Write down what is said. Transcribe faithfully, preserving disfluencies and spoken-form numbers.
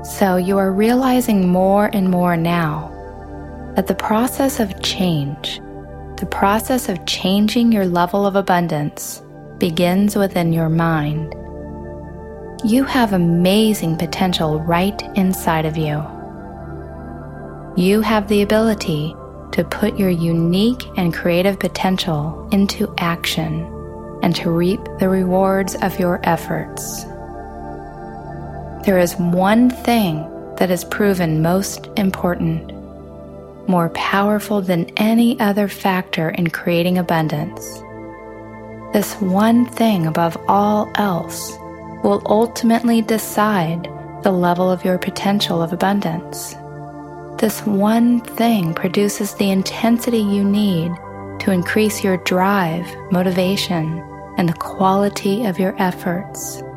So you are realizing more and more now that the process of change, the process of changing your level of abundance, begins within your mind. You have amazing potential right inside of you. You have the ability to put your unique and creative potential into action and to reap the rewards of your efforts. There is one thing that is proven most important, more powerful than any other factor in creating abundance. This one thing above all else will ultimately decide the level of your potential of abundance. This one thing produces the intensity you need to increase your drive, motivation, and the quality of your efforts.